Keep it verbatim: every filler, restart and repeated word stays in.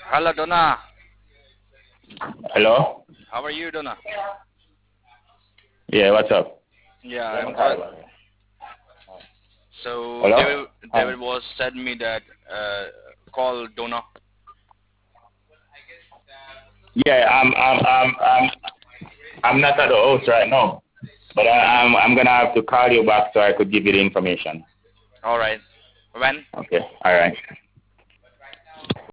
Hello, Donna. Hello? How are you, Donna? Yeah, what's up? Yeah, I'm good. So Hello? David, Hi. David was said me that uh, call Donna. Yeah, I'm I'm I'm I'm I'm not at the house right now. But I, I'm I'm gonna have to call you back so I could give you the information. All right. When? Okay. All right.